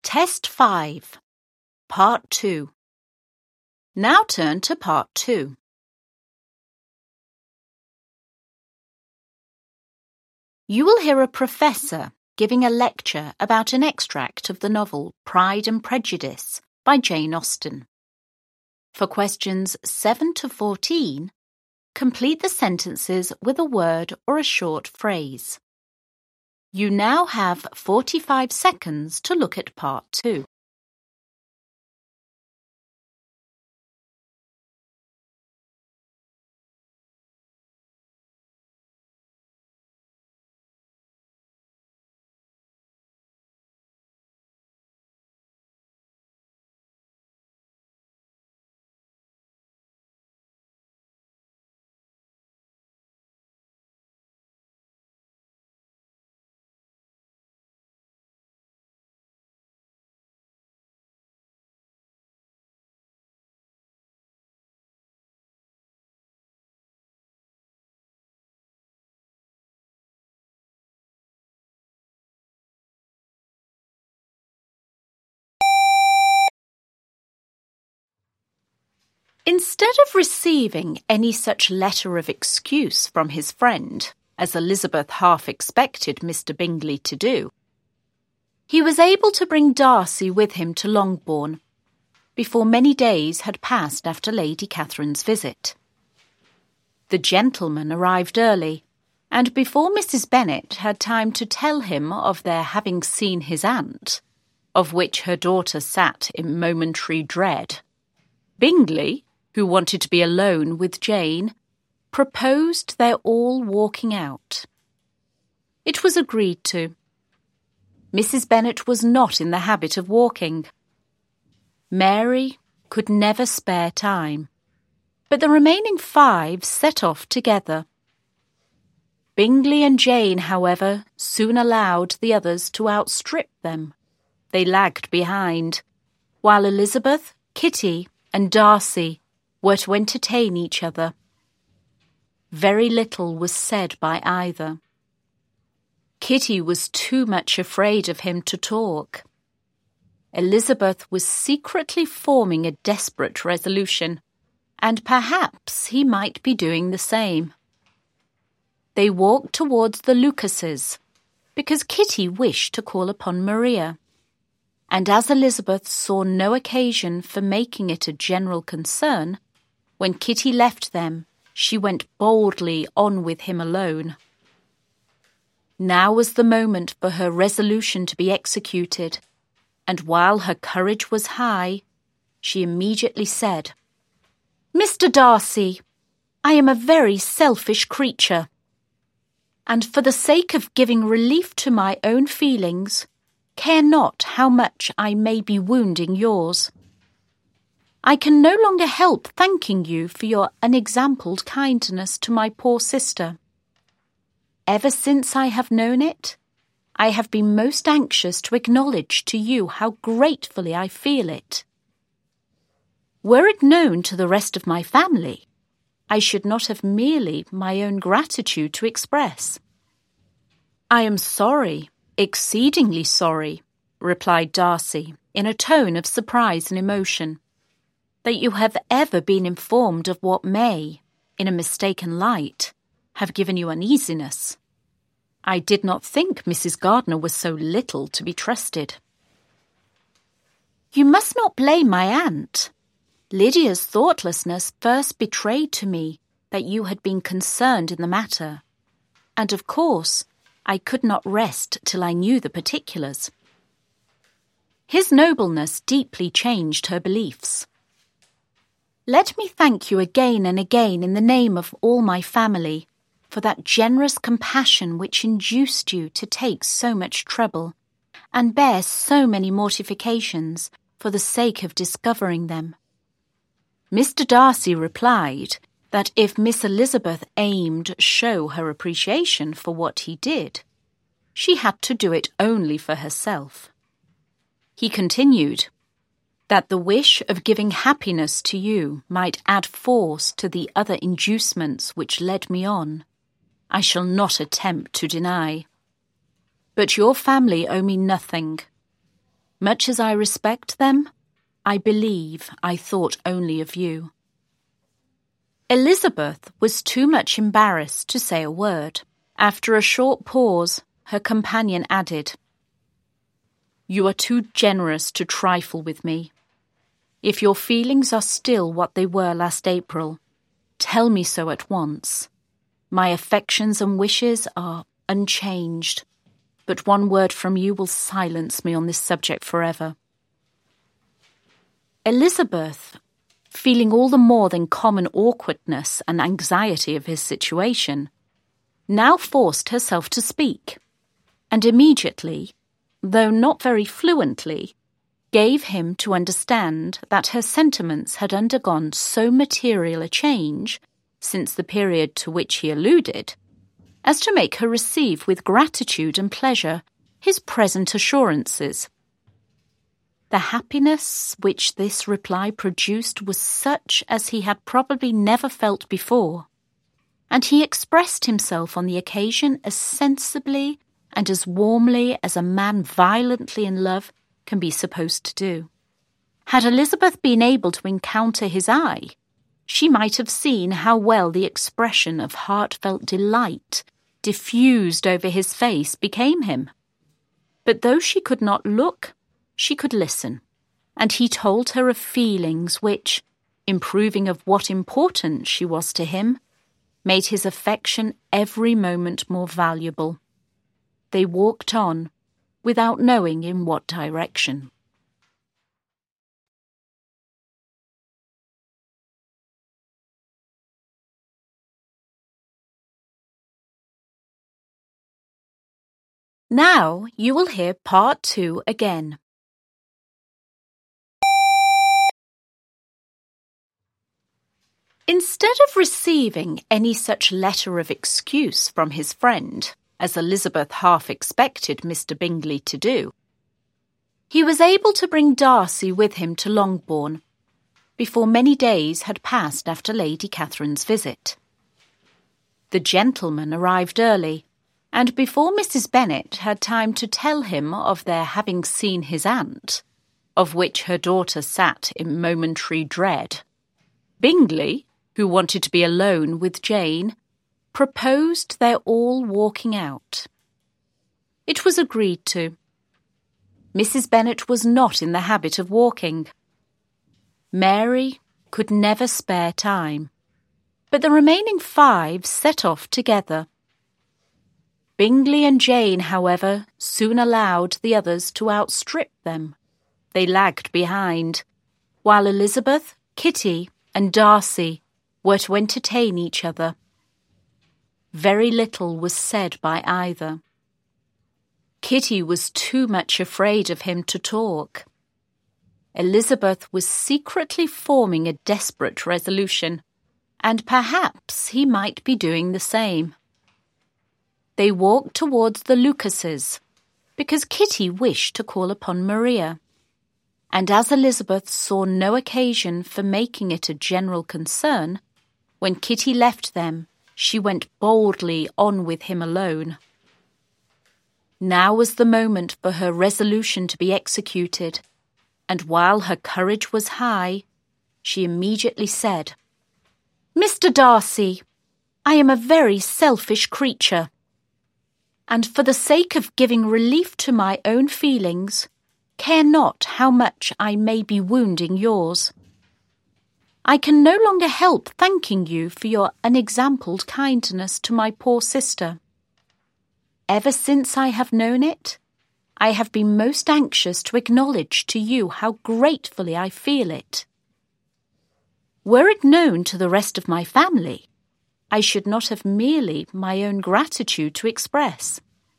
Test 5, Part 2. Now turn to Part 2. You will hear a professor giving a lecture about an extract of the novel Pride and Prejudice by Jane Austen. For questions 7 to 14, complete the sentences with a word or a short phrase. You now have 45 seconds to look at Part 2. Instead of receiving any such letter of excuse from his friend, as Elizabeth half expected Mr. Bingley to do, he was able to bring Darcy with him to Longbourn before many days had passed after Lady Catherine's visit. The gentleman arrived early, and before Mrs. Bennet had time to tell him of their having seen his aunt, of which her daughter sat in momentary dread, Bingley, who wanted to be alone with Jane, proposed their all walking out. It was agreed to. Mrs. Bennet was not in the habit of walking. Mary could never spare time, but the remaining 5 set off together. Bingley and Jane, however, soon allowed the others to outstrip them. They lagged behind, while Elizabeth, Kitty, and Darcy were to entertain each other. Very little was said by either. Kitty was too much afraid of him to talk. Elizabeth was secretly forming a desperate resolution, and perhaps he might be doing the same. They walked towards the Lucases, because Kitty wished to call upon Maria, and as Elizabeth saw no occasion for making it a general concern, when Kitty left them, she went boldly on with him alone. Now was the moment for her resolution to be executed, and while her courage was high, she immediately said, "Mr. Darcy, I am a very selfish creature, and for the sake of giving relief to my own feelings, care not how much I may be wounding yours. I can no longer help thanking you for your unexampled kindness to my poor sister. Ever since I have known it, I have been most anxious to acknowledge to you how gratefully I feel it. Were it known to the rest of my family, I should not have merely my own gratitude to express." "I am sorry, exceedingly sorry," replied Darcy, in a tone of surprise and emotion, "that you have ever been informed of what may, in a mistaken light, have given you uneasiness. I did not think Mrs. Gardiner was so little to be trusted." "You must not blame my aunt. Lydia's thoughtlessness first betrayed to me that you had been concerned in the matter, and of course I could not rest till I knew the particulars." His nobleness deeply changed her beliefs. "Let me thank you again and again in the name of all my family for that generous compassion which induced you to take so much trouble and bear so many mortifications for the sake of discovering them." Mr. Darcy replied that if Miss Elizabeth aimed show her appreciation for what he did, she had to do it only for herself. He continued that the wish of giving happiness to you might add force to the other inducements which led me on, I shall not attempt to deny. But your family owe me nothing. Much as I respect them, I believe I thought only of you." Elizabeth was too much embarrassed to say a word. After a short pause, her companion added, "You are too generous to trifle with me. If your feelings are still what they were last April, tell me so at once. My affections and wishes are unchanged, but one word from you will silence me on this subject forever." Elizabeth, feeling all the more than common awkwardness and anxiety of his situation, now forced herself to speak, and immediately, though not very fluently, gave him to understand that her sentiments had undergone so material a change since the period to which he alluded, as to make her receive with gratitude and pleasure his present assurances. The happiness which this reply produced was such as he had probably never felt before, and he expressed himself on the occasion as sensibly and as warmly as a man violently in love can be supposed to do. Had Elizabeth been able to encounter his eye, she might have seen how well the expression of heartfelt delight diffused over his face became him. But though she could not look, she could listen, and he told her of feelings which, in proving of what importance she was to him, made his affection every moment more valuable. They walked on, without knowing in what direction. Now you will hear part 2 again. Instead of receiving any such letter of excuse from his friend, as Elizabeth half expected Mr. Bingley to do, he was able to bring Darcy with him to Longbourn, before many days had passed after Lady Catherine's visit. The gentleman arrived early, and before Mrs. Bennet had time to tell him of their having seen his aunt, of which her daughter sat in momentary dread, Bingley, who wanted to be alone with Jane, proposed their all walking out. It was agreed to. Mrs. Bennet was not in the habit of walking. Mary could never spare time, but the remaining 5 set off together. Bingley and Jane, however, soon allowed the others to outstrip them. They lagged behind, while Elizabeth, Kitty, and Darcy were to entertain each other. Very little was said by either. Kitty was too much afraid of him to talk. Elizabeth was secretly forming a desperate resolution, and perhaps he might be doing the same. They walked towards the Lucases, because Kitty wished to call upon Maria, and as Elizabeth saw no occasion for making it a general concern, when Kitty left them, she went boldly on with him alone. Now was the moment for her resolution to be executed, and while her courage was high, she immediately said, "Mr. Darcy, I am a very selfish creature, and for the sake of giving relief to my own feelings, care not how much I may be wounding yours. I can no longer help thanking you for your unexampled kindness to my poor sister. Ever since I have known it, I have been most anxious to acknowledge to you how gratefully I feel it. Were it known to the rest of my family, I should not have merely my own gratitude to express."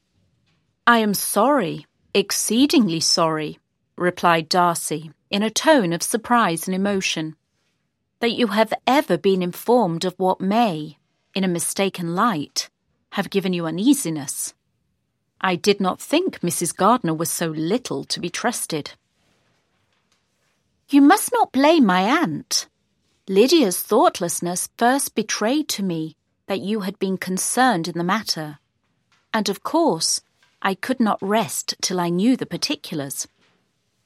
"I am sorry, exceedingly sorry," replied Darcy, in a tone of surprise and emotion, "that you have ever been informed of what may, in a mistaken light, have given you uneasiness. I did not think Mrs. Gardiner was so little to be trusted." "You must not blame my aunt. Lydia's thoughtlessness first betrayed to me that you had been concerned in the matter, and of course I could not rest till I knew the particulars.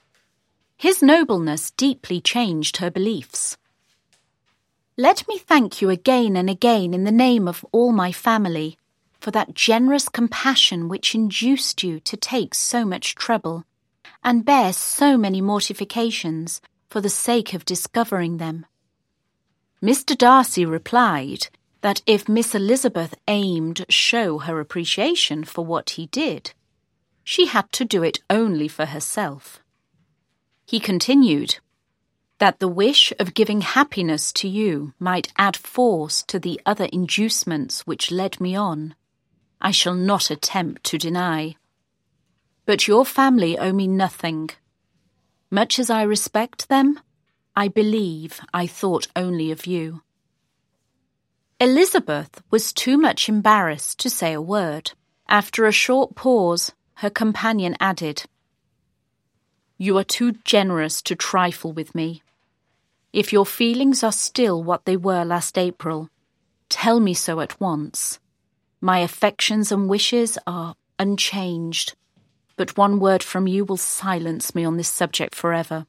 His nobleness deeply changed her beliefs. "Let me thank you again and again in the name of all my family for that generous compassion which induced you to take so much trouble and bear so many mortifications for the sake of discovering them." Mr. Darcy replied that if Miss Elizabeth aimed to show her appreciation for what he did, she had to do it only for herself. He continued that the wish of giving happiness to you might add force to the other inducements which led me on, I shall not attempt to deny. But your family owe me nothing. Much as I respect them, I believe I thought only of you. Elizabeth was too much embarrassed to say a word. After a short pause, her companion added, "You are too generous to trifle with me. If your feelings are still what they were last April, tell me so at once. My affections and wishes are unchanged, but one word from you will silence me on this subject forever."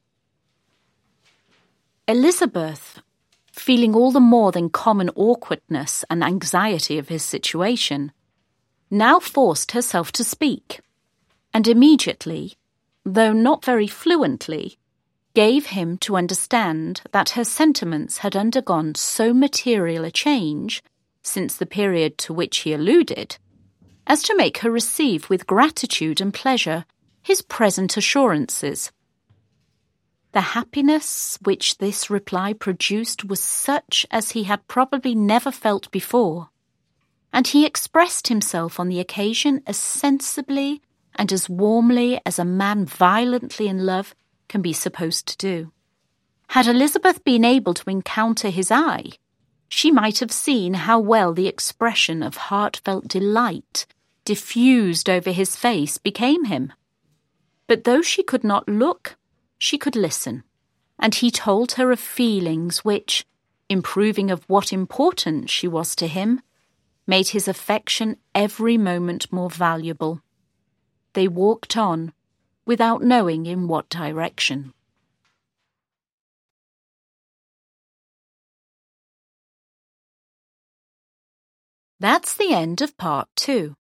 Elizabeth, feeling all the more than common awkwardness and anxiety of his situation, now forced herself to speak, and immediately, though not very fluently, gave him to understand that her sentiments had undergone so material a change since the period to which he alluded, as to make her receive with gratitude and pleasure his present assurances. The happiness which this reply produced was such as he had probably never felt before, and he expressed himself on the occasion as sensibly and as warmly as a man violently in love can be supposed to do. Had Elizabeth been able to encounter his eye, she might have seen how well the expression of heartfelt delight diffused over his face became him. But though she could not look, she could listen, and he told her of feelings which, in proving of what importance she was to him, made his affection every moment more valuable. They walked on, without knowing in what direction. That's the end of part 2.